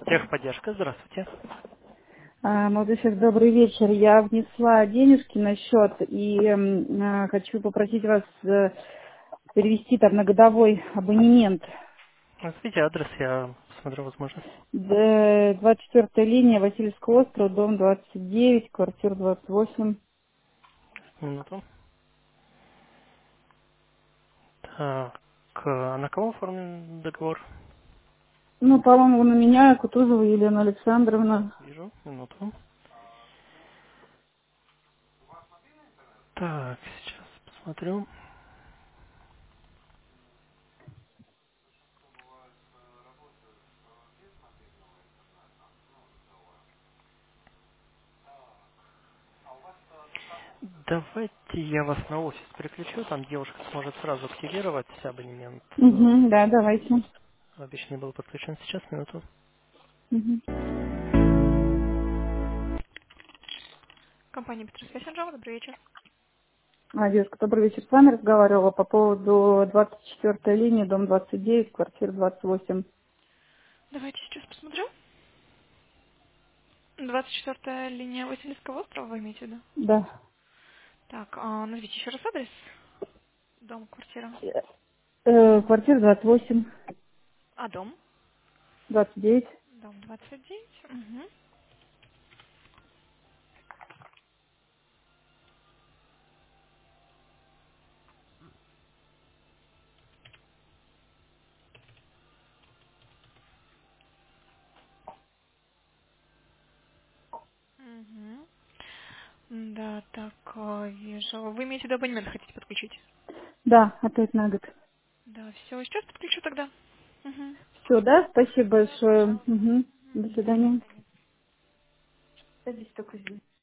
Техподдержка, здравствуйте. Молодой человек, добрый вечер. Я внесла денежки на счет и хочу попросить вас перевести там на годовой абонемент. Назовите адрес, я посмотрю возможность. 24-я линия, Васильевский остров, дом 29, квартира 28. Минуту. Так, а на кого оформлен договор? Ну, по-моему, на меня, Кутузова Елена Александровна. Вижу, минуту. Так, сейчас посмотрю. Давайте я вас на офис переключу, там девушка сможет сразу активировать абонемент. Угу, да, давайте. Обещанный был подключен сейчас, минуту. Угу. Компания Петросвязь Анжела, добрый вечер. Девушка, добрый вечер. С вами разговаривала по поводу 24-й линии, дом 29, квартира 28. Давайте сейчас посмотрю. 24-я линия Васильевского острова, вы имеете в виду? Да. Так, назовите еще раз адрес. Дом, квартира. Квартира 28, А дом? 29. Дом 29. Угу. Угу. Да, так, вижу. Вы имеете в виду абонемент хотите подключить? Да, опять на год. Да, все, сейчас подключу тогда. Угу. Все, да? Спасибо Да, большое. пожалуйста. Угу. До До свидания. свидания. Садись только здесь.